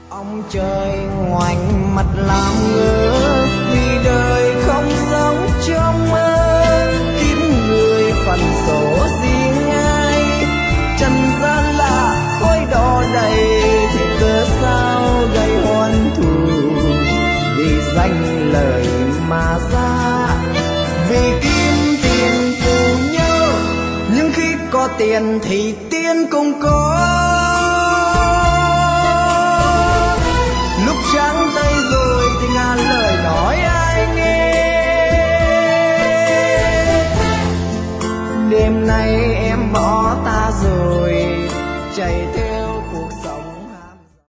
Ông trời ngoảnh mặt làm ngơ vì đời không giống trong mơ, kiếp người phận số riêng ai, trần gian là khói đỏ đầy thì cớ sao gây oan thù, vì danh lời mà ra, vì kim tiền phù nhớ, nhưng khi có tiền thì tiền cũng có. Lúc trắng tay rồi thì ngàn lời nói ai nghe, đêm nay em bỏ ta rồi chạy theo